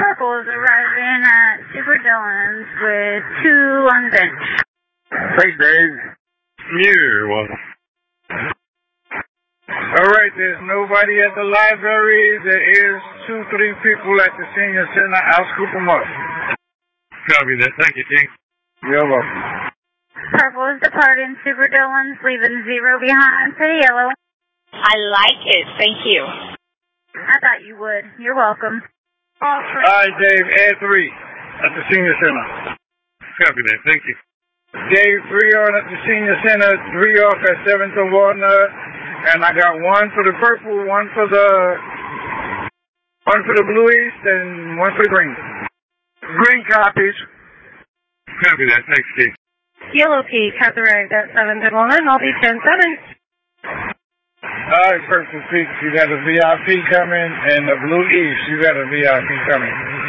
Purple is arriving at Super Dylan's with 2 on bench. Thanks, Dave. You're welcome. All right, there's nobody at the library. There is 2-3 people at the senior center. I'll scoop them up. Copy that. Thank you, King. You're welcome. Purple is departing Super Dylan's, leaving 0 behind for the yellow. I like it. Thank you. I thought you would. You're welcome. All right, Dave, add 3 at the senior center. Copy that. Thank you. Dave, 3 on at the senior center, 3 off at 7th and Walnut, and I got 1 for the purple, 1 for the blue east, and 1 for the green. Green copies. Copy that. Thanks, King. Yellow Peak has arrived at 7th and Walnut, and I'll be 10-7. All right, Purple Peak, you got a VIP coming, and the Blue East, you got a VIP coming.